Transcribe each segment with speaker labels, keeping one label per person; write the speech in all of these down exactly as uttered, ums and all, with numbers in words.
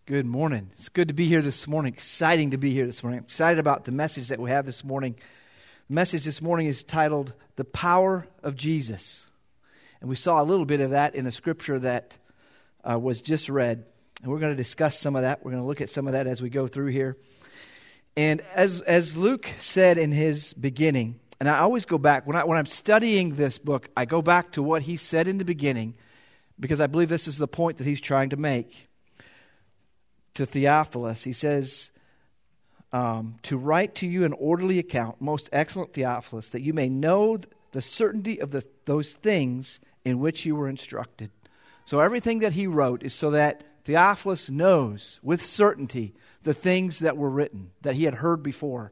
Speaker 1: Good morning. It's good to be here this morning. Exciting to be here this morning. I'm excited about the message that we have this morning. The message this morning is titled, The Power of Jesus. And we saw a little bit of that in a scripture that uh, was just read. And we're going to discuss some of that. We're going to look at some of that as we go through here. And as as Luke said in his beginning, and I always go back, when, I, when I'm studying this book, I go back to what he said in the beginning, because I believe this is the point that he's trying to make. To Theophilus, he says, um, to write to you an orderly account, most excellent Theophilus, that you may know the certainty of the, those things in which you were instructed. So everything that he wrote is so that Theophilus knows with certainty the things that were written, that he had heard before.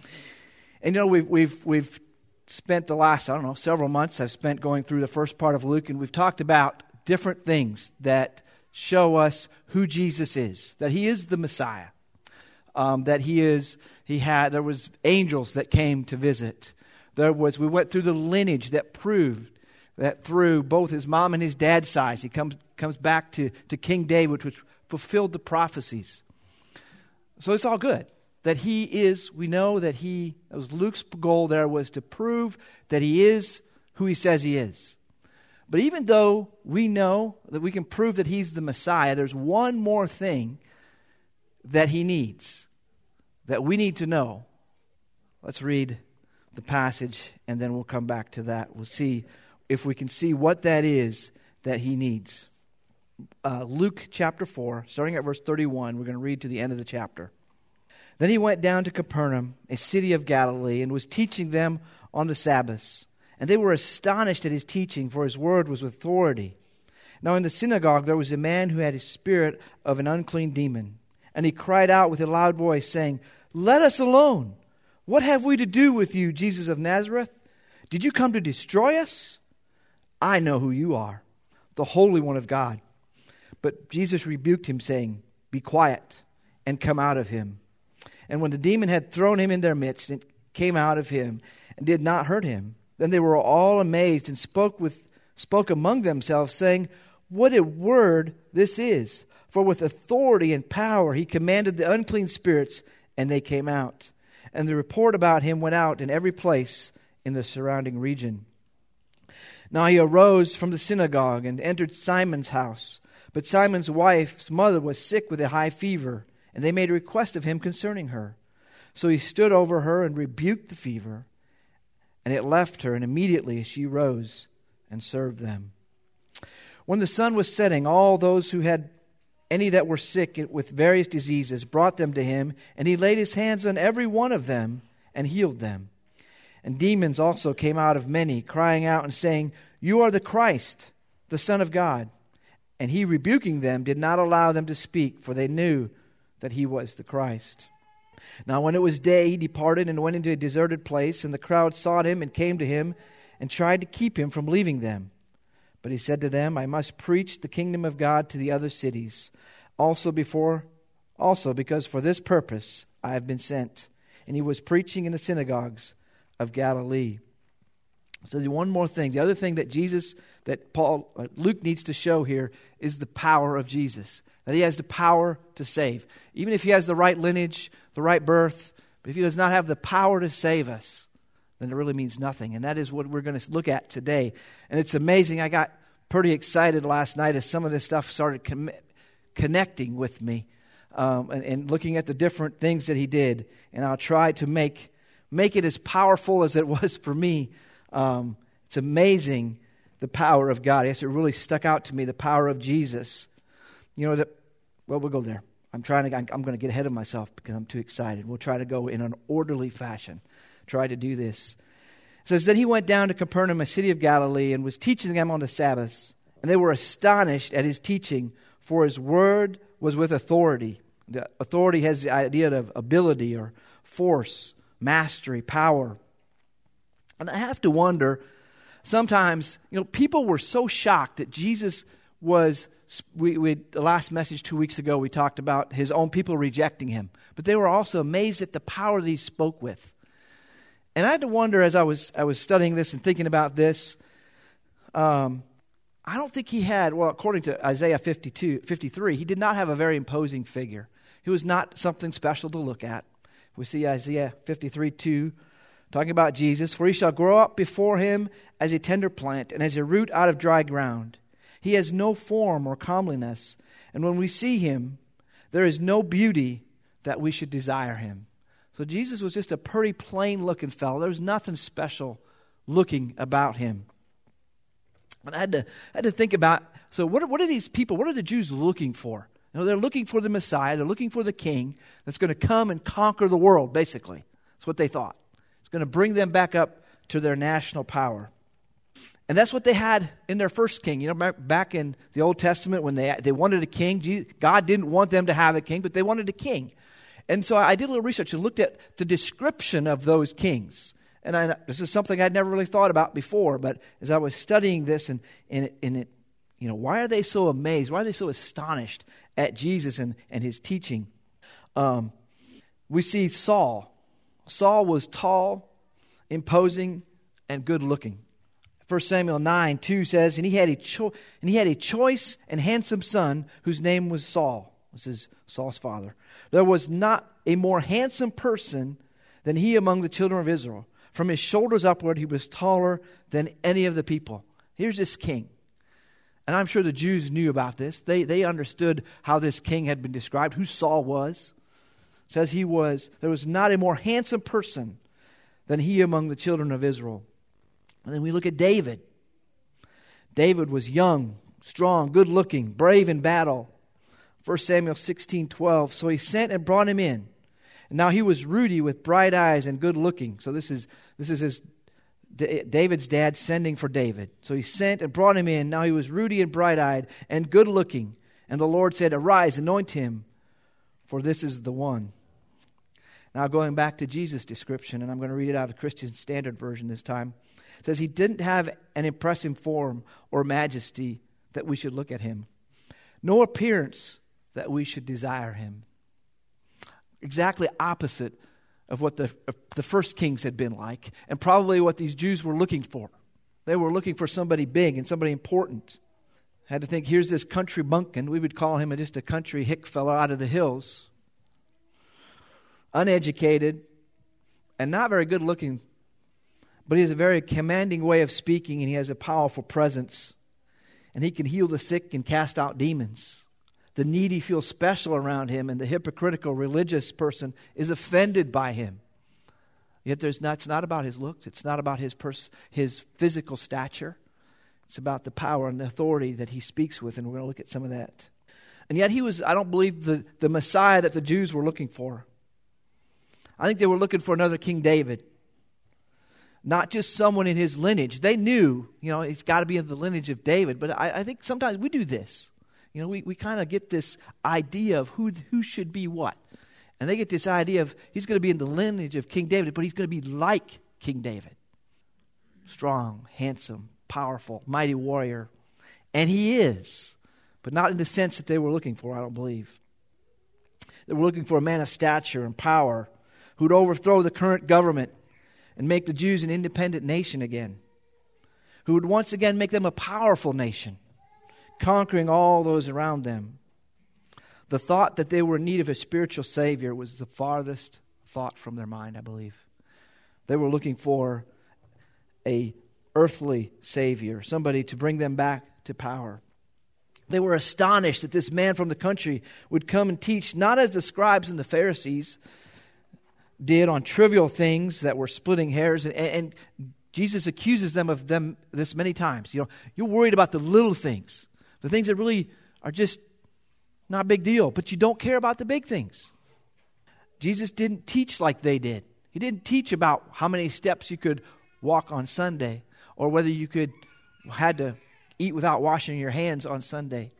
Speaker 1: And you know, we've we've we've spent the last, I don't know, several months I've spent going through the first part of Luke, and we've talked about different things that show us who Jesus is, that he is the Messiah, um, that he is, he had, there was angels that came to visit. There was, we went through the lineage that proved that through both his mom and his dad's size, he comes comes back to, to King David, which fulfilled the prophecies. So it's all good. That he is, we know that he, that was Luke's goal there, was to prove that he is who he says he is. But even though we know that we can prove that he's the Messiah, there's one more thing that he needs, that we need to know. Let's read the passage, and then we'll come back to that. We'll see if we can see what that is that he needs. Uh, Luke chapter four, starting at verse thirty-one, we're going to read to the end of the chapter. Then he went down to Capernaum, a city of Galilee, and was teaching them on the Sabbaths. And they were astonished at his teaching, for his word was with authority. Now in the synagogue there was a man who had a spirit of an unclean demon. And he cried out with a loud voice, saying, Let us alone! What have we to do with you, Jesus of Nazareth? Did you come to destroy us? I know who you are, the Holy One of God. But Jesus rebuked him, saying, Be quiet, and come out of him. And when the demon had thrown him in their midst, it came out of him, and did not hurt him. Then they were all amazed and spoke with spoke among themselves, saying, What a word this is! For with authority and power he commanded the unclean spirits, and they came out. And the report about him went out in every place in the surrounding region. Now he arose from the synagogue and entered Simon's house. But Simon's wife's mother was sick with a high fever, and they made a request of him concerning her. So he stood over her and rebuked the fever. And it left her, and immediately she rose and served them. When the sun was setting, all those who had any that were sick with various diseases brought them to him, and he laid his hands on every one of them and healed them. And demons also came out of many, crying out and saying, You are the Christ, the Son of God. And he, rebuking them, did not allow them to speak, for they knew that he was the Christ. Now when it was day, he departed and went into a deserted place, and the crowd sought him and came to him and tried to keep him from leaving them. But he said to them, I must preach the kingdom of God to the other cities, also before, also because for this purpose I have been sent. And he was preaching in the synagogues of Galilee. So there's one more thing. The other thing that Jesus, that Paul, uh, Luke needs to show here is the power of Jesus. That he has the power to save. Even if he has the right lineage, the right birth, but if he does not have the power to save us, then it really means nothing. And that is what we're going to look at today. And it's amazing. I got pretty excited last night as some of this stuff started com- connecting with me um, and, and looking at the different things that he did. And I'll try to make make it as powerful as it was for me. Um, it's amazing the power of God. Yes, it really stuck out to me, the power of Jesus. You know, that, well, we'll go there. I'm trying to, I'm going to get ahead of myself because I'm too excited. We'll try to go in an orderly fashion. Try to do this. It says, Then he went down to Capernaum, a city of Galilee, and was teaching them on the Sabbaths. And they were astonished at his teaching, for his word was with authority. The authority has the idea of ability or force, mastery, power. And I have to wonder, sometimes, you know, people were so shocked that Jesus was, we, we the last message two weeks ago, we talked about his own people rejecting him. But they were also amazed at the power that he spoke with. And I had to wonder as I was I was studying this and thinking about this, um, I don't think he had, well, according to Isaiah fifty-two, fifty-three, he did not have a very imposing figure. He was not something special to look at. We see Isaiah fifty-three two, talking about Jesus. For he shall grow up before him as a tender plant, and as a root out of dry ground. He has no form or comeliness, and when we see him, there is no beauty that we should desire him. So Jesus was just a pretty plain-looking fellow. There was nothing special looking about him. But I had to, I had to think about, so what are, what are these people, what are the Jews looking for? You know, they're looking for the Messiah. They're looking for the king that's going to come and conquer the world, basically. That's what they thought. It's going to bring them back up to their national power. And that's what they had in their first king. You know, back in the Old Testament when they, they wanted a king, God didn't want them to have a king, but they wanted a king. And so I did a little research and looked at the description of those kings. And I, this is something I'd never really thought about before, but as I was studying this and, and, it, and it, you know, why are they so amazed? Why are they so astonished at Jesus and, and his teaching? Um, we see Saul. Saul was tall, imposing, and good-looking. First Samuel nine two says, and he had a cho- and he had a choice and handsome son whose name was Saul. This is Saul's father. There was not a more handsome person than he among the children of Israel. From his shoulders upward, he was taller than any of the people. Here's this king. And I'm sure the Jews knew about this. They, they understood how this king had been described, who Saul was. It says he was, there was not a more handsome person than he among the children of Israel. And then we look at David. David was young, strong, good-looking, brave in battle. First Samuel sixteen twelve. So he sent and brought him in. And now he was ruddy with bright eyes and good-looking. So this is this is his David's dad sending for David. So he sent and brought him in. Now he was ruddy and bright-eyed and good-looking. And the Lord said, arise, anoint him, for this is the one. Now going back to Jesus' description, and I'm going to read it out of the Christian Standard Version this time. It says he didn't have an impressive form or majesty that we should look at him. No appearance that we should desire him. Exactly opposite of what the, of the first kings had been like, and probably what these Jews were looking for. They were looking for somebody big and somebody important. Had to think, here's this country bumpkin. We would call him just a country hick fellow out of the hills. Uneducated and not very good looking, but he has a very commanding way of speaking, and he has a powerful presence. And he can heal the sick and cast out demons. The needy feel special around him, and the hypocritical religious person is offended by him. Yet there's not, it's not about his looks. It's not about his pers- his physical stature. It's about the power and the authority that he speaks with, and we're going to look at some of that. And yet he was, I don't believe, the, the Messiah that the Jews were looking for. I think they were looking for another King David. Not just someone in his lineage. They knew, you know, it's got to be in the lineage of David. But I, I think sometimes we do this. You know, we, we kind of get this idea of who who should be what. And they get this idea of he's going to be in the lineage of King David, but he's going to be like King David. Strong, handsome, powerful, mighty warrior. And he is. But not in the sense that they were looking for, I don't believe. They were looking for a man of stature and power who would overthrow the current government and make the Jews an independent nation again. Who would once again make them a powerful nation, conquering all those around them. The thought that they were in need of a spiritual Savior was the farthest thought from their mind, I believe. They were looking for a earthly Savior, somebody to bring them back to power. They were astonished that this man from the country would come and teach, not as the scribes and the Pharisees did on trivial things that were splitting hairs. And, and Jesus accuses them of them this many times. You know, you're worried about the little things, the things that really are just not a big deal, but you don't care about the big things. Jesus didn't teach like they did. He didn't teach about how many steps you could walk on Sunday, or whether you could had to eat without washing your hands on Sunday.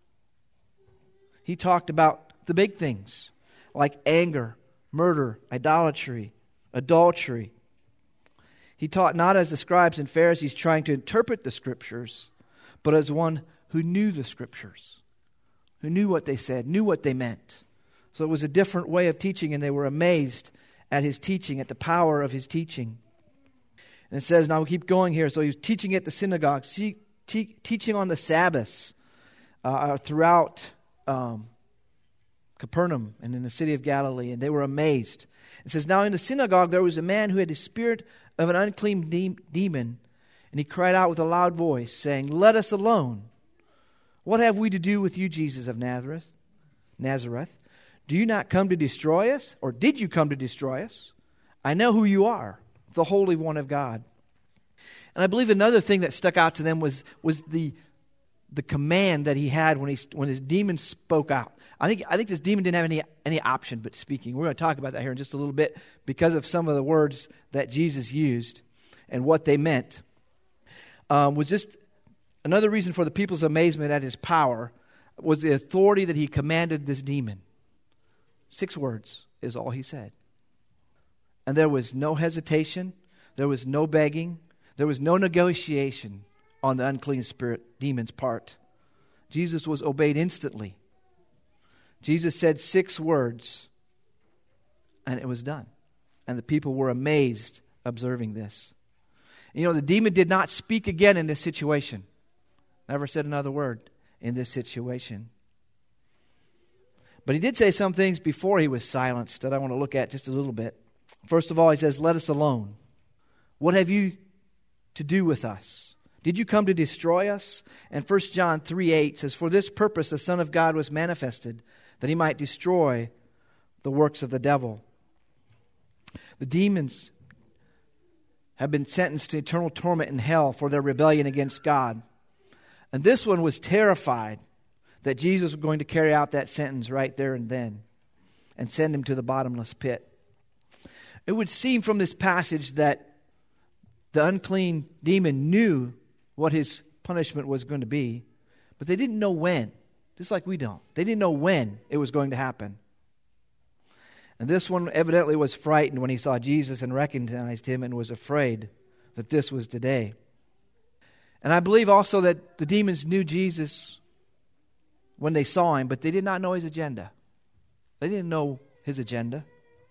Speaker 1: He talked about the big things like anger, murder, idolatry, adultery. He taught not as the scribes and Pharisees trying to interpret the Scriptures, but as one who knew the Scriptures, who knew what they said, knew what they meant. So it was a different way of teaching, and they were amazed at his teaching, at the power of his teaching. And it says, now we keep going here, so he was teaching at the synagogue, te- teaching on the Sabbaths uh, throughout um, Capernaum and in the city of Galilee, and they were amazed. It says, now in the synagogue there was a man who had the spirit of an unclean de- demon, and he cried out with a loud voice, saying, let us alone. What have we to do with you, Jesus of Nazareth? Nazareth? Do you not come to destroy us? Or did you come to destroy us? I know who you are, the Holy One of God. And I believe another thing that stuck out to them was, was the, the command that he had when, he, when his demon spoke out. I think, I think this demon didn't have any, any option but speaking. We're going to talk about that here in just a little bit because of some of the words that Jesus used and what they meant. Um, was just another reason for the people's amazement at his power was the authority that he commanded this demon. Six words is all he said. And there was no hesitation. There was no begging. There was no negotiation on the unclean spirit demon's part. Jesus was obeyed instantly. Jesus said six words, and it was done. And the people were amazed observing this. You know, the demon did not speak again in this situation. Never said another word in this situation. But he did say some things before he was silenced that I want to look at just a little bit. First of all, he says, let us alone. What have you to do with us? Did you come to destroy us? And First John three eight says, for this purpose the Son of God was manifested, that he might destroy the works of the devil. The demons have been sentenced to eternal torment in hell for their rebellion against God. And this one was terrified that Jesus was going to carry out that sentence right there and then and send him to the bottomless pit. It would seem from this passage that the unclean demon knew what his punishment was going to be, but they didn't know when, just like we don't. They didn't know when it was going to happen. And this one evidently was frightened when he saw Jesus and recognized him and was afraid that this was today. And I believe also that the demons knew Jesus when they saw him, but they did not know his agenda. They didn't know his agenda.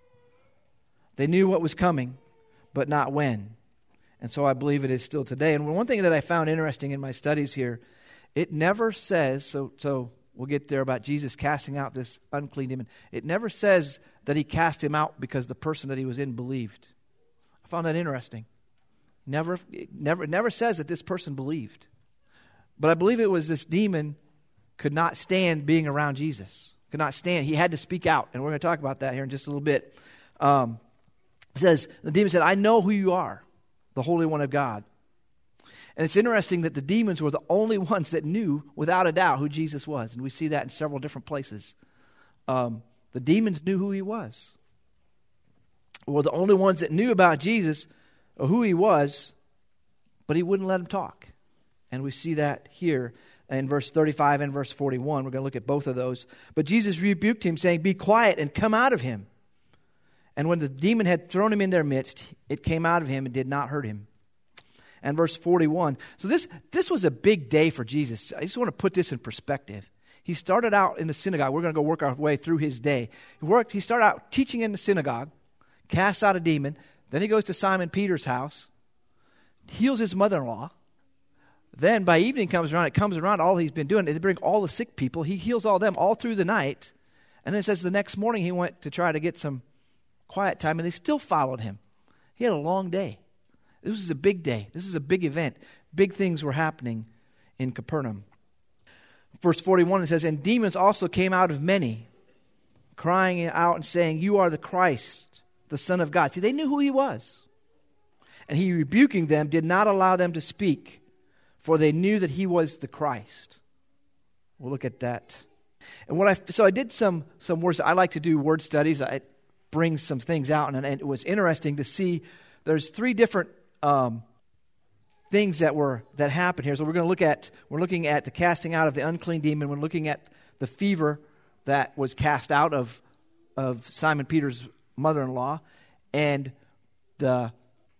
Speaker 1: They knew what was coming, but not when. And so I believe it is still today. And one thing that I found interesting in my studies here, it never says, so so we'll get there about Jesus casting out this unclean demon. It never says that he cast him out because the person that he was in believed. I found that interesting. Never, it never, it never says that this person believed. But I believe it was this demon could not stand being around Jesus. Could not stand. He had to speak out. And we're going to talk about that here in just a little bit. Um, it says, the demon said, I know who you are, the Holy One of God. And it's interesting that the demons were the only ones that knew, without a doubt, who Jesus was. And we see that in several different places. Um, the demons knew who he was. Well, the only ones that knew about Jesus, or who he was, but he wouldn't let them talk. And we see that here in verse thirty-five and verse forty-one. We're going to look at both of those. But Jesus rebuked him, saying, be quiet and come out of him. And when the demon had thrown him in their midst, it came out of him and did not hurt him. And verse forty-one. So this, this was a big day for Jesus. I just want to put this in perspective. He started out in the synagogue. We're going to go work our way through his day. He worked. He started out teaching in the synagogue, casts out a demon. Then he goes to Simon Peter's house, heals his mother-in-law. Then by evening comes around, it comes around, all he's been doing, they bring all the sick people. He heals all them all through the night. And then it says the next morning he went to try to get some quiet time, and they still followed him. He had a long day. This was a big day. This is a big event. Big things were happening in Capernaum. Verse forty-one, it says, and demons also came out of many, crying out and saying, you are the Christ, the Son of God. See, they knew who he was. And he, rebuking them, did not allow them to speak, for they knew that he was the Christ. We'll look at that. And what I so I did some some words. I like to do word studies. I bring some things out, and, and it was interesting to see. There's three different um, things that were that happened here. So we're going to look at we're looking at the casting out of the unclean demon. We're looking at the fever that was cast out of of Simon Peter's mother-in-law, and the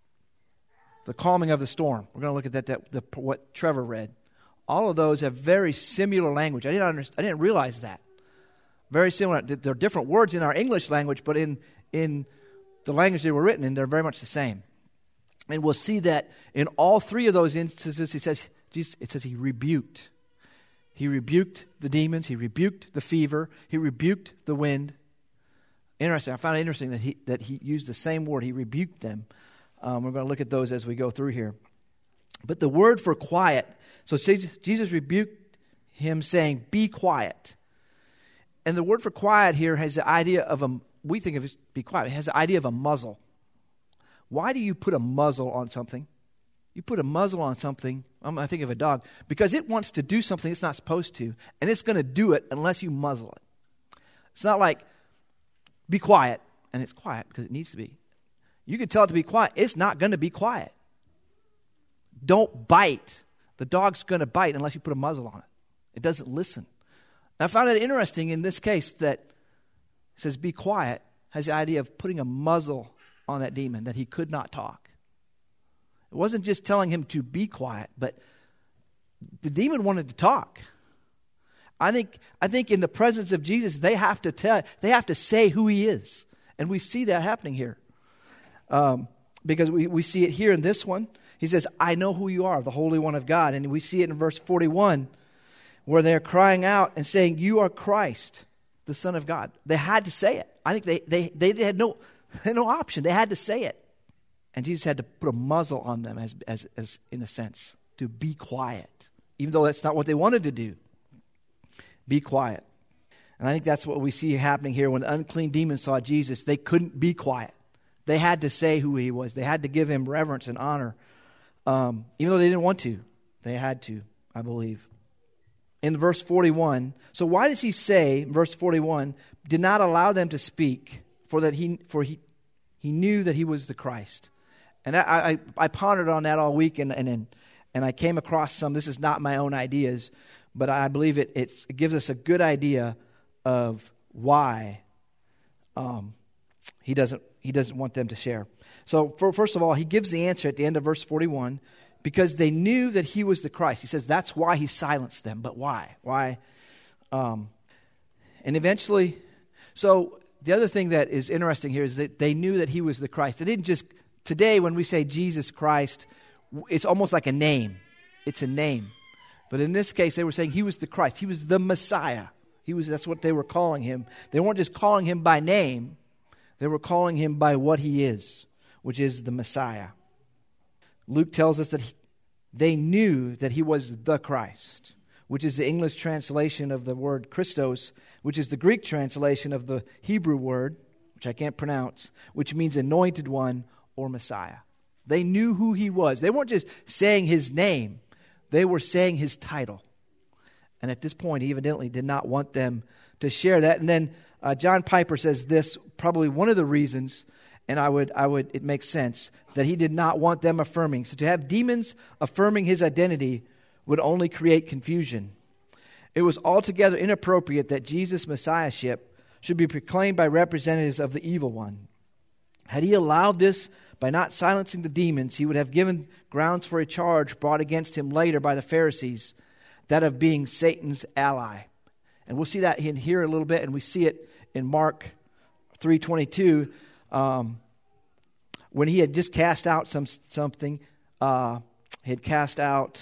Speaker 1: the calming of the storm. We're going to look at that, that the, what Trevor read. All of those have very similar language. I didn't understand, I didn't realize that. Very similar. There are different words in our English language, but in in the language they were written in, they're very much the same. And we'll see that in all three of those instances, he says Jesus, it says he rebuked. He rebuked the demons. He rebuked the fever. He rebuked the wind. Interesting. I found it interesting that he that he used the same word. He rebuked them. Um, we're going to look at those as we go through here. But the word for quiet, so Jesus rebuked him saying, be quiet. And the word for quiet here has the idea of a, we think of it, be quiet, it has the idea of a muzzle. Why do you put a muzzle on something? You put a muzzle on something, I think of a dog, because it wants to do something it's not supposed to, and it's going to do it unless you muzzle it. It's not like, be quiet, and it's quiet because it needs to be. You can tell it to be quiet. It's not going to be quiet. Don't bite. The dog's going to bite unless you put a muzzle on it. It doesn't listen. And I found it interesting in this case that it says be quiet has the idea of putting a muzzle on that demon, that he could not talk. It wasn't just telling him to be quiet, but the demon wanted to talk. I think I think in the presence of Jesus, they have to tell, they have to say who he is. And we see that happening here. Um, because we, we see it here in this one. He says, I know who you are, the Holy One of God. And we see it in verse forty-one, where they're crying out and saying, you are Christ, the Son of God. They had to say it. I think they they, they had no, they had no option. They had to say it. And Jesus had to put a muzzle on them, as, as, as in a sense, to be quiet, even though that's not what they wanted to do. Be quiet. And I think that's what we see happening here. When the unclean demons saw Jesus, they couldn't be quiet. They had to say who he was. They had to give him reverence and honor. Um, even though they didn't want to. They had to, I believe. In verse forty-one, so why does he say, verse forty-one, did not allow them to speak, for that he for he he knew that he was the Christ. And I, I, I pondered on that all week, and and and I came across some, this is not my own ideas, but I believe it, it's, it gives us a good idea of why um, he doesn't he doesn't want them to share. So for, first of all, he gives the answer at the end of verse forty-one, because they knew that he was the Christ. He says that's why he silenced them. But why? Why? Um, and eventually, so the other thing that is interesting here is that they knew that he was the Christ. They didn't just, today when we say Jesus Christ, it's almost like a name. It's a name. But in this case, they were saying he was the Christ. He was the Messiah. He was. That's what they were calling him. They weren't just calling him by name. They were calling him by what he is, which is the Messiah. Luke tells us that he, they knew that he was the Christ, which is the English translation of the word Christos, which is the Greek translation of the Hebrew word, which I can't pronounce, which means anointed one or Messiah. They knew who he was. They weren't just saying his name. They were saying his title. And at this point, he evidently did not want them to share that. And then uh, John Piper says this, probably one of the reasons, and I would, I would, it makes sense, that he did not want them affirming. So to have demons affirming his identity would only create confusion. It was altogether inappropriate that Jesus' messiahship should be proclaimed by representatives of the evil one. Had he allowed this by not silencing the demons, he would have given grounds for a charge brought against him later by the Pharisees, that of being Satan's ally. And we'll see that in here a little bit, and we see it in Mark three twenty-two, um, when he had just cast out some something. Uh, he had cast out,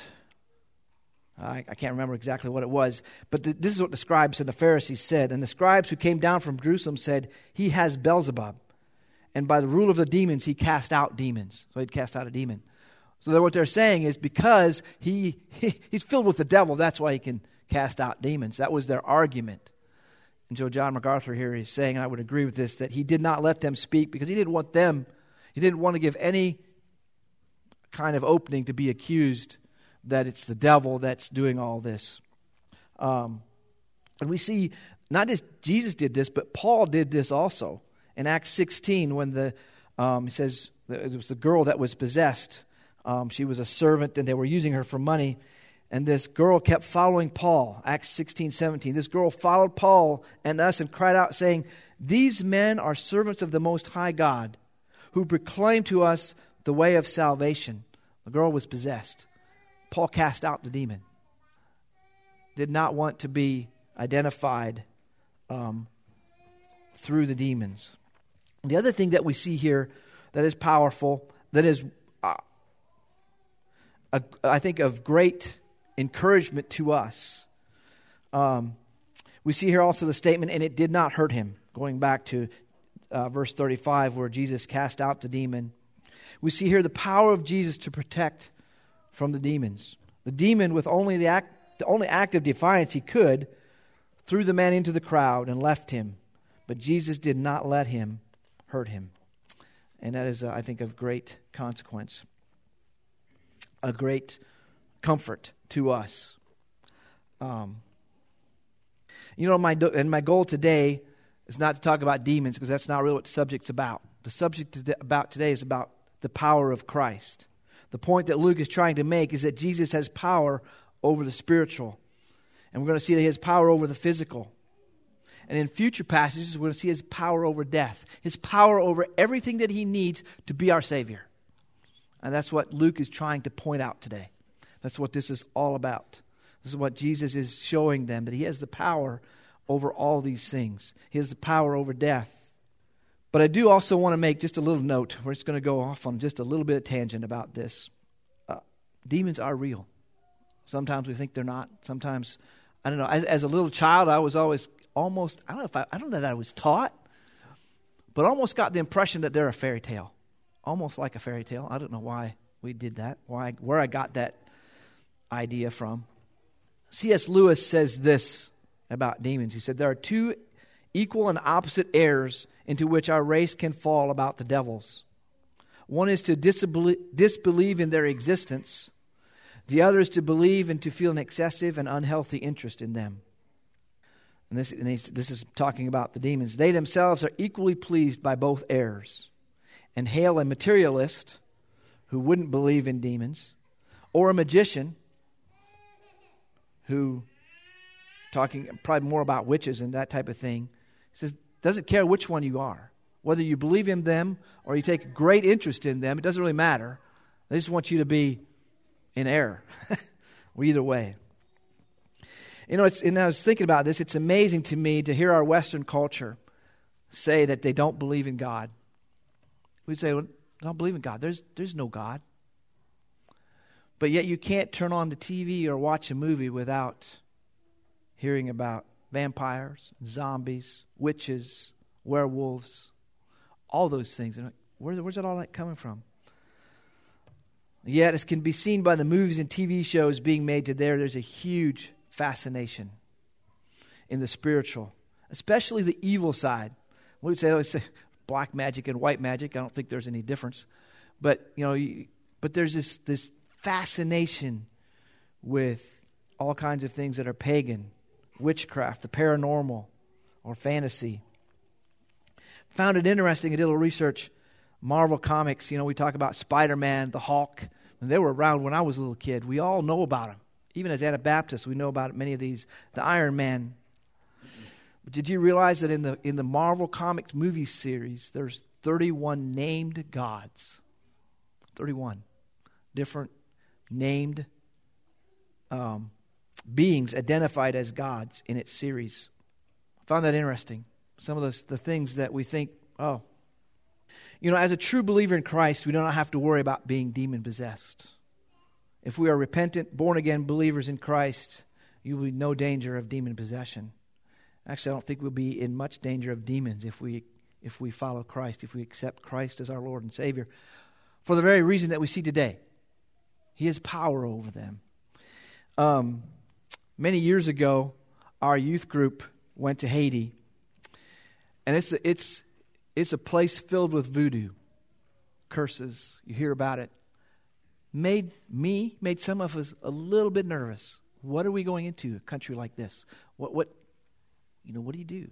Speaker 1: I, I can't remember exactly what it was, but the, this is what the scribes and the Pharisees said. And the scribes who came down from Jerusalem said, he has Beelzebub, and by the rule of the demons he cast out demons. So he'd cast out a demon. So what they're saying is because he, he he's filled with the devil, that's why he can cast out demons. That was their argument. And so John MacArthur here is saying, and I would agree with this, that he did not let them speak because he didn't want them, he didn't want to give any kind of opening to be accused that it's the devil that's doing all this. Um, and we see not just Jesus did this, but Paul did this also. In Acts sixteen, when the um, he says it was the girl that was possessed. Um, she was a servant, and they were using her for money. And this girl kept following Paul. Acts sixteen, seventeen. This girl followed Paul and us and cried out, saying, these men are servants of the Most High God, who proclaim to us the way of salvation. The girl was possessed. Paul cast out the demon. Did not want to be identified um, through the demons. The other thing that we see here that is powerful, that is uh, a, I think, of great encouragement to us. Um, we see here also the statement, and it did not hurt him, going back to uh, verse thirty-five where Jesus cast out the demon. We see here the power of Jesus to protect from the demons. The demon, with only the act, the only act of defiance he could, threw the man into the crowd and left him. But Jesus did not let him hurt him. And that is, uh, I think, of great consequence. A great comfort to us. Um, you know, my and my goal today is not to talk about demons, because that's not really what the subject's about. The subject about today is about the power of Christ. The point that Luke is trying to make is that Jesus has power over the spiritual. And we're going to see that he has power over the physical. And in future passages, we're going to see his power over death. His power over everything that he needs to be our Savior. And that's what Luke is trying to point out today. That's what this is all about. This is what Jesus is showing them, that he has the power over all these things. He has the power over death. But I do also want to make just a little note. We're just going to go off on just a little bit of tangent about this. Uh, demons are real. Sometimes we think they're not. Sometimes, I don't know, as, as a little child, I was always almost, I don't know if I, I don't know that I was taught, but almost got the impression that they're a fairy tale. Almost like a fairy tale. I don't know why we did that, why, where I got that idea from. C S Lewis says this about demons. He said, there are two equal and opposite errors into which our race can fall about the devils. One is to disbelieve, disbelieve in their existence. The other is to believe and to feel an excessive and unhealthy interest in them. And this, and this is talking about the demons. They themselves are equally pleased by both errors, and hail a materialist who wouldn't believe in demons, or a magician who, talking probably more about witches and that type of thing, says, doesn't care which one you are. Whether you believe in them or you take great interest in them, it doesn't really matter. They just want you to be in error. Or either way. You know, it's, and I was thinking about this. It's amazing to me to hear our Western culture say that they don't believe in God. We'd say, well, I don't believe in God. There's, there's no God. But yet you can't turn on the T V or watch a movie without hearing about vampires, zombies, witches, werewolves, all those things. And where, where's that all that coming from? Yet, as can be seen by the movies and T V shows being made today, there's a huge fascination in the spiritual, especially the evil side. We would say, always say black magic and white magic. I don't think there's any difference, but you know, but there's this this fascination with all kinds of things that are pagan, witchcraft, the paranormal, or fantasy. Found it interesting. I did a little research. Marvel Comics, you know, we talk about Spider-Man, the Hulk. And they were around when I was a little kid. We all know about them. Even as Anabaptists, we know about many of these. The Iron Man. But did you realize that in the in the Marvel Comics movie series, there's thirty-one named gods? thirty-one different named um, beings identified as gods in its series. I found that interesting. Some of those, the things that we think, oh, you know, as a true believer in Christ, we do not have to worry about being demon-possessed. If we are repentant, born-again believers in Christ, you will be no danger of demon possession. Actually, I don't think we'll be in much danger of demons if we if we follow Christ, if we accept Christ as our Lord and Savior, for the very reason that we see today. He has power over them. Um, many years ago, our youth group went to Haiti, and it's it's it's a place filled with voodoo, curses. You hear about it. Made me, made some of us a little bit nervous. What are we going into a country like this? What what, you know, what do you do?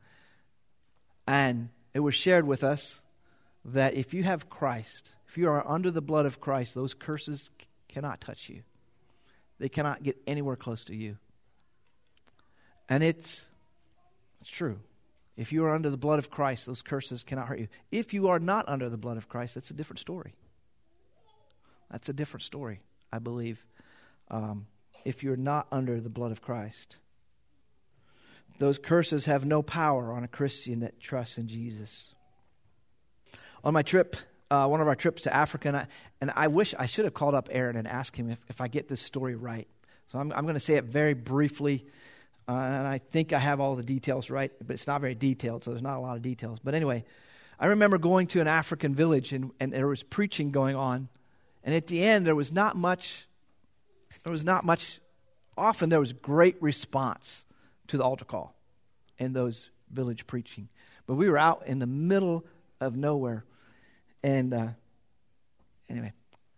Speaker 1: And it was shared with us that if you have Christ, if you are under the blood of Christ, those curses c- cannot touch you. They cannot get anywhere close to you. And it's it's true. If you are under the blood of Christ, those curses cannot hurt you. If you are not under the blood of Christ, that's a different story. That's a different story, I believe, um, if you're not under the blood of Christ. Those curses have no power on a Christian that trusts in Jesus. On my trip uh, one of our trips to Africa, and I, and I wish I should have called up Aaron and asked him if, if I get this story right. So I'm, I'm going to say it very briefly, uh, and I think I have all the details right, but it's not very detailed, so there's not a lot of details. But anyway, I remember going to an African village, and, and there was preaching going on, and at the end there was not much, there was not much, often there was great response to the altar call in those village preaching. But we were out in the middle of nowhere, and uh, anyway,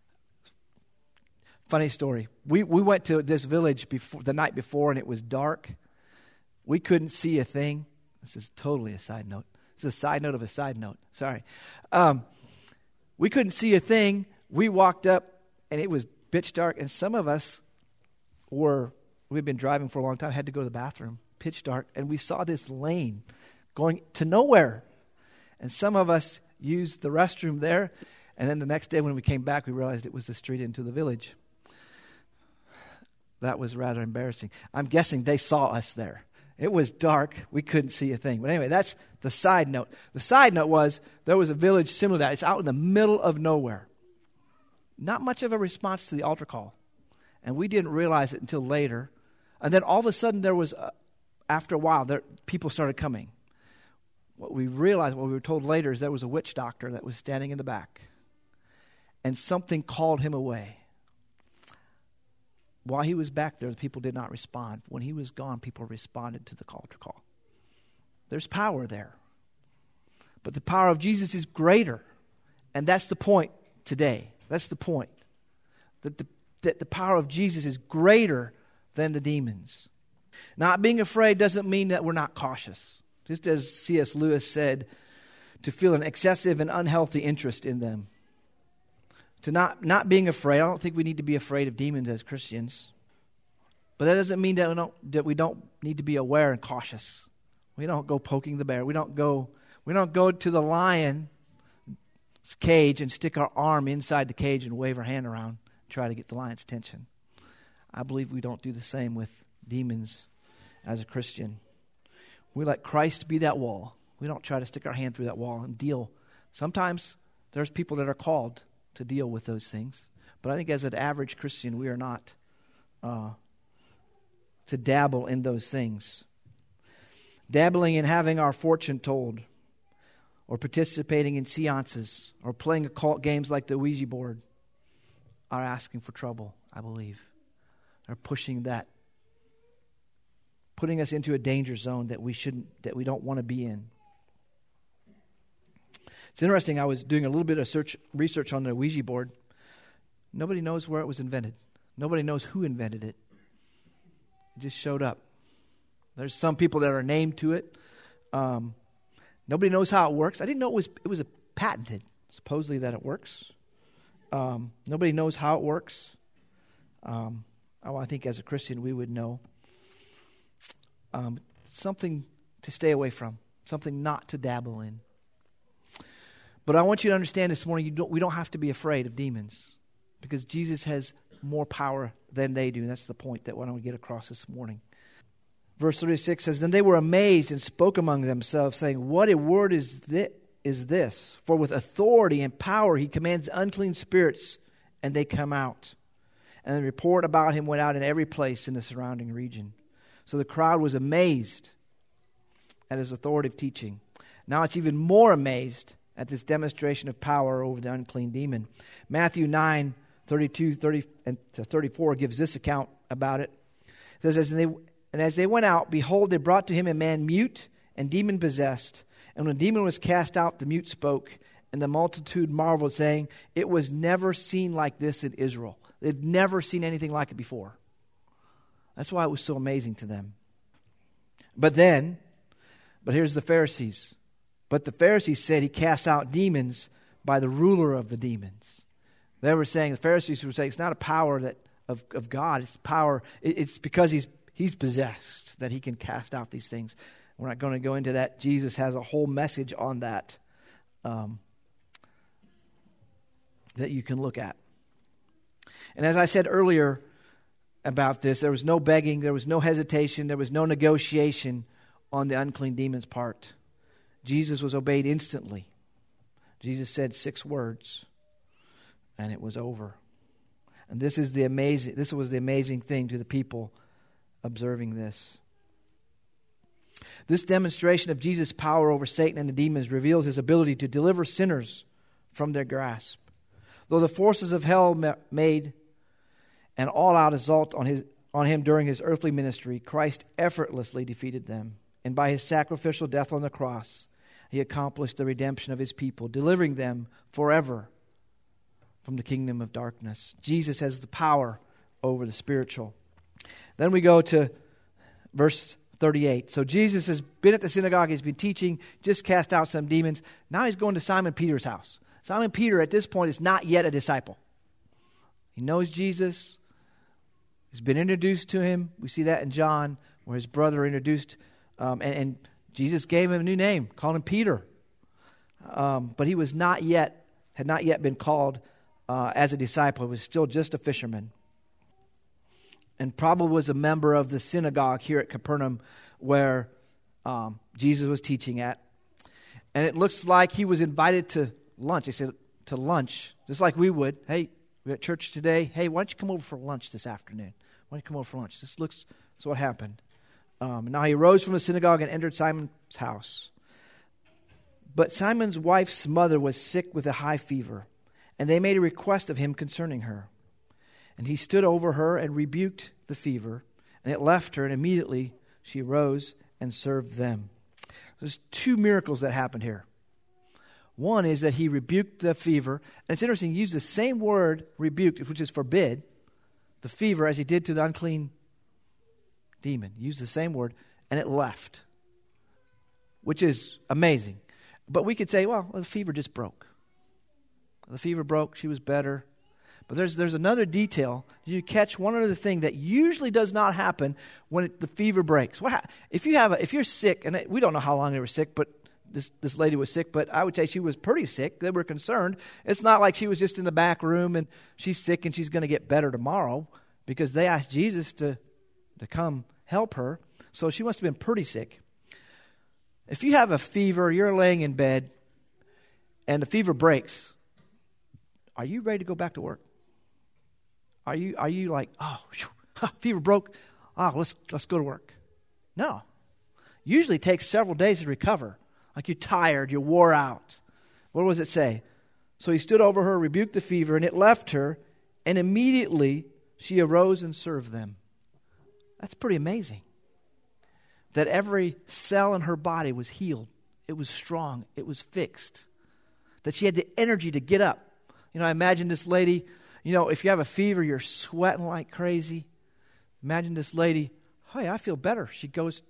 Speaker 1: funny story. We we went to this village before the night before, and it was dark. We couldn't see a thing. This is totally a side note. This is a side note of a side note. Sorry. Um, we couldn't see a thing. We walked up, and it was pitch dark, and some of us were, we'd been driving for a long time, had to go to the bathroom, pitch dark, and we saw this lane going to nowhere. And some of us used the restroom there, and then the next day when we came back, we realized it was the street into the village. That was rather embarrassing. I'm guessing they saw us there. It was dark. We couldn't see a thing. But anyway, that's the side note. The side note was there was a village similar to that. It's out in the middle of nowhere. Not much of a response to the altar call. And we didn't realize it until later. And then all of a sudden there was, a, after a while, there, people started coming. What we realized, what we were told later, is there was a witch doctor that was standing in the back. And something called him away. While he was back there, the people did not respond. When he was gone, people responded to the altar call. There's power there. But the power of Jesus is greater. And that's the point today. That's the point. That the, that the power of Jesus is greater than the demons. Not being afraid doesn't mean that we're not cautious. Just as C S Lewis said, to feel an excessive and unhealthy interest in them. To not, not being afraid. I don't think we need to be afraid of demons as Christians. But that doesn't mean that we don't, that we don't need to be aware and cautious. We don't go poking the bear. We don't go, we don't go to the lion's cage and stick our arm inside the cage and wave our hand around and try to get the lion's attention. I believe we don't do the same with demons as a Christian. We let Christ be that wall. We don't try to stick our hand through that wall and deal. Sometimes there's people that are called to deal with those things. But I think as an average Christian, we are not uh, to dabble in those things. Dabbling in having our fortune told, or participating in seances, or playing occult games like the Ouija board are asking for trouble, I believe. They're pushing that, putting us into a danger zone that we shouldn't, that we don't want to be in. It's interesting, I was doing a little bit of search research on the Ouija board. Nobody knows where it was invented. Nobody knows who invented it. It just showed up. There's some people that are named to it. Um, nobody knows how it works. I didn't know it was it was a patented, supposedly that it works. Um, nobody knows how it works. Um, oh, I think as a Christian we would know. Um, something to stay away from. Something not to dabble in. But I want you to understand this morning, you don't, we don't have to be afraid of demons because Jesus has more power than they do. And that's the point that I want to get across this morning. Verse thirty-six says, Then they were amazed and spoke among themselves, saying, What a word is this, is this? For with authority and power he commands unclean spirits, and they come out. And the report about him went out in every place in the surrounding region. So the crowd was amazed at his authoritative teaching. Now it's even more amazed at this demonstration of power over the unclean demon. Matthew nine, thirty-two, thirty, and thirty-four gives this account about it. It says, as they, And as they went out, behold, they brought to him a man mute and demon-possessed. And when the demon was cast out, the mute spoke, and the multitude marveled, saying, It was never seen like this in Israel. They'd never seen anything like it before. That's why it was so amazing to them. But then, but here's the Pharisees. But the Pharisees said he cast out demons by the ruler of the demons. They were saying, the Pharisees were saying, it's not a power that of, of God. It's power. It, it's because he's he's possessed that he can cast out these things. We're not going to go into that. Jesus has a whole message on that um, that you can look at. And as I said earlier about this, there was no begging, there was no hesitation, there was no negotiation on the unclean demon's part. Jesus was obeyed instantly. Jesus said six words, and it was over. And this is the amazing. This was the amazing thing to the people observing this. This demonstration of Jesus' power over Satan and the demons reveals his ability to deliver sinners from their grasp. Though the forces of hell made an all-out assault on his on him during his earthly ministry, Christ effortlessly defeated them. And by his sacrificial death on the cross, he accomplished the redemption of his people, delivering them forever from the kingdom of darkness. Jesus has the power over the spiritual. Then we go to verse thirty-eight. So Jesus has been at the synagogue, he's been teaching, just cast out some demons. Now he's going to Simon Peter's house. Simon Peter at this point is not yet a disciple. He knows Jesus. He's been introduced to him. We see that in John, where his brother introduced, um, and, and Jesus gave him a new name, called him Peter. Um, but he was not yet, had not yet been called uh, as a disciple. He was still just a fisherman. And probably was a member of the synagogue here at Capernaum where um, Jesus was teaching at. And it looks like he was invited to lunch. They said to lunch, just like we would. Hey, we're at church today. Hey, why don't you come over for lunch this afternoon? Why don't you come over for lunch? This looks, that's what happened. Um, now he rose from the synagogue and entered Simon's house. But Simon's wife's mother was sick with a high fever, and they made a request of him concerning her. And he stood over her and rebuked the fever, and it left her, and immediately she rose and served them. There's two miracles that happened here. One is that he rebuked the fever. And it's interesting, he used the same word, rebuked, which is forbid, the fever, as he did to the unclean demon. He used the same word, and it left, which is amazing. But we could say, well, the fever just broke. The fever broke, she was better. But there's there's another detail. You catch one other thing that usually does not happen when it, the fever breaks. What ha- if you have a, if you're sick, and we don't know how long they were sick, but this this lady was sick, but I would say she was pretty sick. They were concerned. It's not like she was just in the back room and she's sick and she's going to get better tomorrow, because they asked Jesus to to come help her. So she must have been pretty sick. If you have a fever, you're laying in bed, and the fever breaks, are you ready to go back to work? Are you are you like, oh, whew, ha, fever broke, oh, let's let's go to work? No. Usually it takes several days to recover. Like you're tired, you're wore out. What does it say? So he stood over her, rebuked the fever, and it left her, and immediately she arose and served them. That's pretty amazing. That every cell in her body was healed. It was strong. It was fixed. That she had the energy to get up. You know, I imagine this lady, you know, if you have a fever, you're sweating like crazy. Imagine this lady, hey, I feel better. She goes,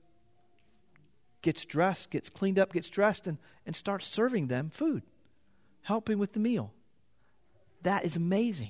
Speaker 1: gets dressed, gets cleaned up, gets dressed, and, and starts serving them food, helping with the meal. That is amazing.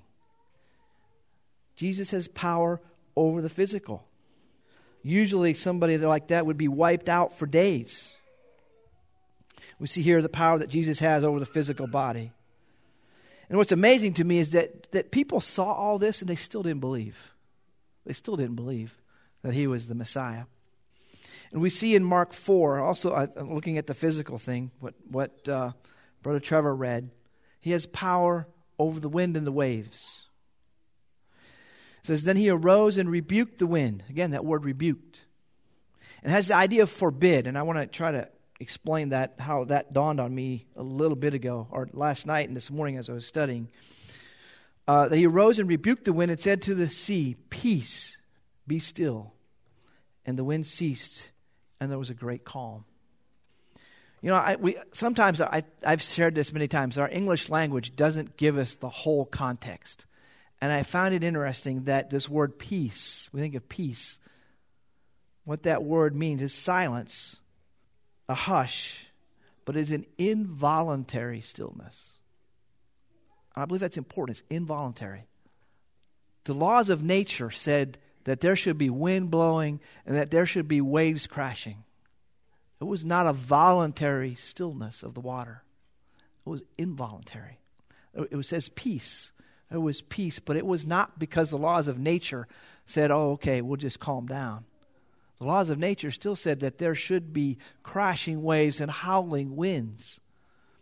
Speaker 1: Jesus has power over the physical. Usually somebody like that would be wiped out for days. We see here the power that Jesus has over the physical body. And what's amazing to me is that, that people saw all this and they still didn't believe. They still didn't believe that he was the Messiah. And we see in Mark four, also uh, looking at the physical thing, what, what uh, Brother Trevor read, he has power over the wind and the waves. It says, then he arose and rebuked the wind. Again, that word rebuked. And has the idea of forbid. And I want to try to explain that, how that dawned on me a little bit ago, or last night and this morning as I was studying. Uh, that he arose and rebuked the wind and said to the sea, peace, be still. And the wind ceased, and there was a great calm. You know, I, we sometimes, I, I've shared this many times, our English language doesn't give us the whole context. And I found it interesting that this word peace, we think of peace, what that word means is silence, a hush, but is an involuntary stillness. I believe that's important. It's involuntary. The laws of nature said that there should be wind blowing and that there should be waves crashing. It was not a voluntary stillness of the water. It was involuntary. It says peace. It was peace, but it was not because the laws of nature said, oh, okay, we'll just calm down. The laws of nature still said that there should be crashing waves and howling winds.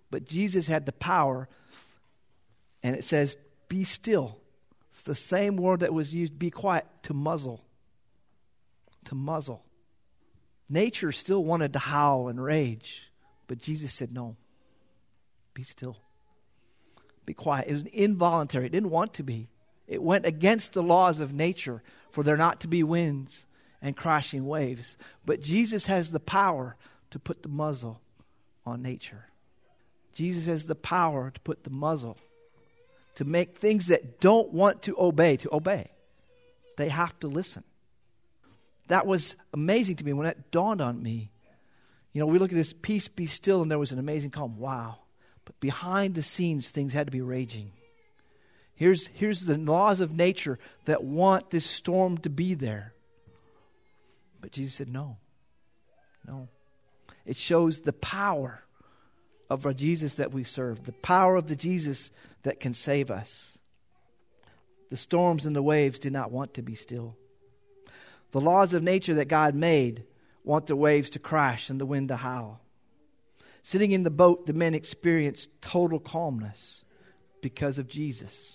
Speaker 1: But Jesus had the power, and it says, be still. It's the same word that was used, be quiet, to muzzle. To muzzle. Nature still wanted to howl and rage, but Jesus said, no, be still. Be quiet. It was involuntary. It didn't want to be. It went against the laws of nature for there not to be winds and crashing waves. But Jesus has the power to put the muzzle on nature. Jesus has the power to put the muzzle, to make things that don't want to obey, to obey. They have to listen. That was amazing to me when that dawned on me. You know, we look at this, peace, be still, and there was an amazing calm. Wow. But behind the scenes, things had to be raging. Here's, here's the laws of nature that want this storm to be there. But Jesus said, no. No. It shows the power of our Jesus that we serve, the power of the Jesus that can save us. The storms and the waves did not want to be still. The laws of nature that God made want the waves to crash and the wind to howl. Sitting in the boat, the men experienced total calmness because of Jesus.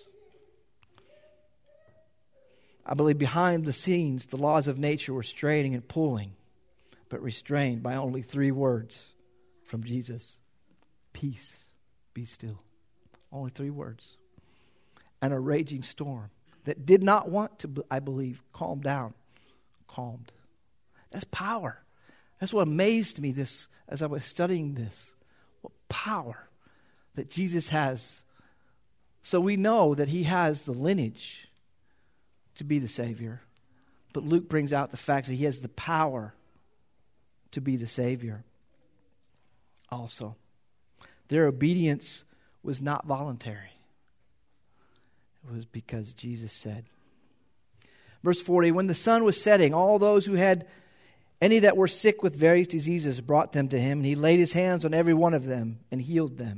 Speaker 1: I believe behind the scenes, the laws of nature were straining and pulling, but restrained by only three words from Jesus. Peace, be still. Only three words. And a raging storm that did not want to, I believe, calm down, calmed. That's power. That's what amazed me this as I was studying this. What power that Jesus has. So we know that he has the lineage to be the Savior. But Luke brings out the fact that he has the power to be the Savior also. Their obedience was not voluntary. It was because Jesus said. Verse forty, when the sun was setting, all those who had any that were sick with various diseases brought them to him, and he laid his hands on every one of them and healed them.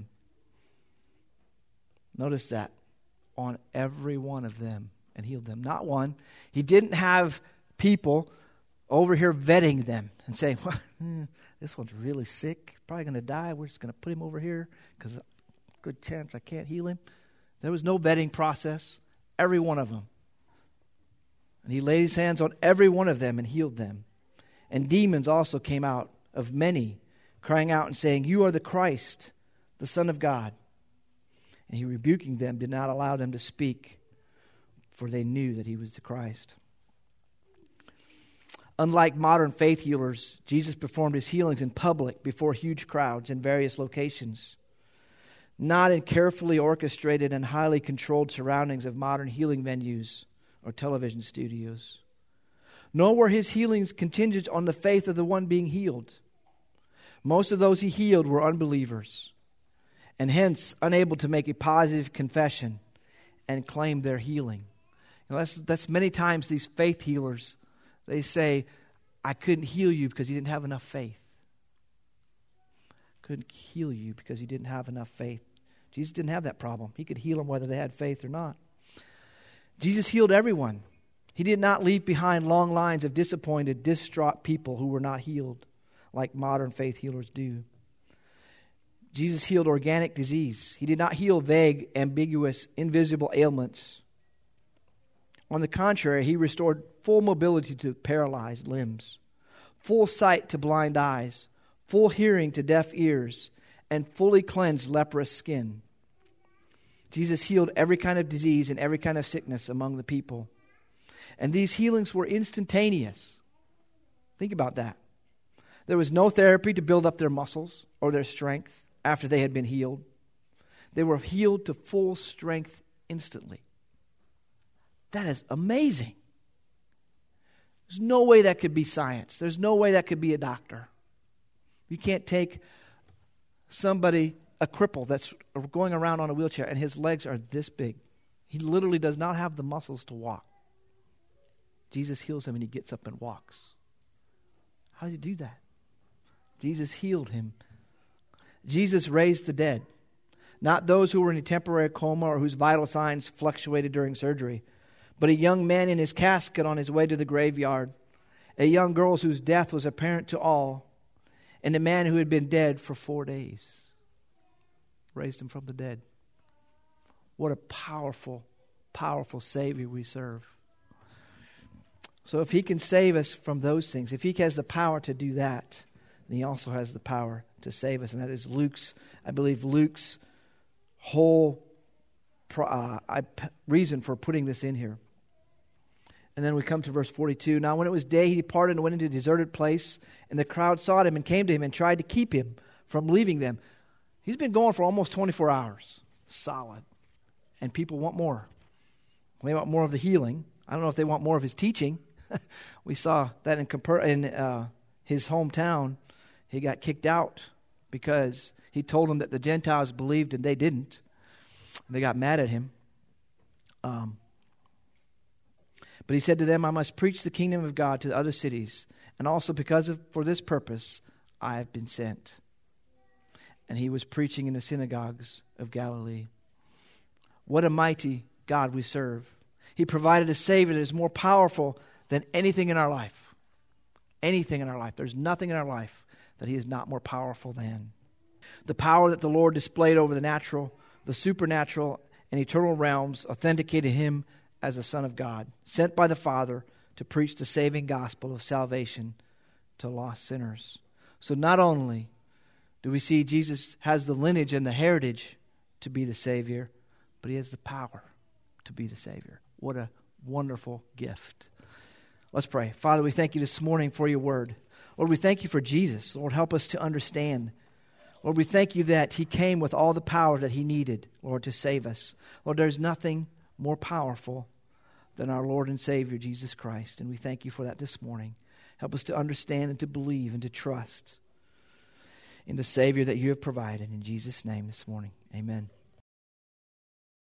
Speaker 1: Notice that. On every one of them and healed them. Not one. He didn't have people over here vetting them and saying, well, hmm, this one's really sick, probably going to die. We're just going to put him over here because good chance I can't heal him. There was no vetting process. Every one of them. And he laid his hands on every one of them and healed them. And demons also came out of many, crying out and saying, you are the Christ, the Son of God. And he, rebuking them, did not allow them to speak, for they knew that he was the Christ. Unlike modern faith healers, Jesus performed his healings in public before huge crowds in various locations, not in carefully orchestrated and highly controlled surroundings of modern healing venues or television studios. Nor were his healings contingent on the faith of the one being healed. Most of those he healed were unbelievers, and hence unable to make a positive confession and claim their healing. You know, that's, that's many times these faith healers, they say, I couldn't heal you because you didn't have enough faith. Couldn't heal you because you didn't have enough faith. Jesus didn't have that problem. He could heal them whether they had faith or not. Jesus healed everyone. He did not leave behind long lines of disappointed, distraught people who were not healed like modern faith healers do. Jesus healed organic disease. He did not heal vague, ambiguous, invisible ailments. On the contrary, he restored full mobility to paralyzed limbs, full sight to blind eyes, full hearing to deaf ears, and fully cleansed leprous skin. Jesus healed every kind of disease and every kind of sickness among the people. And these healings were instantaneous. Think about that. There was no therapy to build up their muscles or their strength after they had been healed. They were healed to full strength instantly. That is amazing. There's no way that could be science. There's no way that could be a doctor. You can't take somebody, a cripple that's going around on a wheelchair and his legs are this big. He literally does not have the muscles to walk. Jesus heals him and he gets up and walks. How does he do that? Jesus healed him. Jesus raised the dead. Not those who were in a temporary coma or whose vital signs fluctuated during surgery, but a young man in his casket on his way to the graveyard, a young girl whose death was apparent to all, and a man who had been dead for four days. raised him from the dead. What a powerful, powerful Savior we serve. So if he can save us from those things, if he has the power to do that, then he also has the power to save us. And that is Luke's, I believe Luke's whole uh, reason for putting this in here. And then we come to verse forty-two. Now when it was day, he departed and went into a deserted place, and the crowd sought him and came to him and tried to keep him from leaving them. He's been going for almost twenty-four hours. Solid. And people want more. They want more of the healing. I don't know if they want more of his teaching. We saw that in, compar- in uh, his hometown. He got kicked out because he told them that the Gentiles believed and they didn't. They got mad at him. Um, but he said to them, I must preach the kingdom of God to the other cities, and also because of for this purpose I have been sent. And he was preaching in the synagogues of Galilee. What a mighty God we serve. He provided a Savior that is more powerful than anything in our life. Anything in our life. There's nothing in our life that he is not more powerful than. The power that the Lord displayed over the natural, the supernatural, and eternal realms authenticated him as a Son of God, sent by the Father to preach the saving gospel of salvation to lost sinners. So not only do we see Jesus has the lineage and the heritage to be the Savior, but he has the power to be the Savior. What a wonderful gift. Let's pray. Father, we thank you this morning for your word. Lord, we thank you for Jesus. Lord, help us to understand. Lord, we thank you that he came with all the power that he needed, Lord, to save us. Lord, there's nothing more powerful than our Lord and Savior, Jesus Christ. And we thank you for that this morning. Help us to understand and to believe and to trust in the Savior that you have provided. In Jesus' name this morning, amen.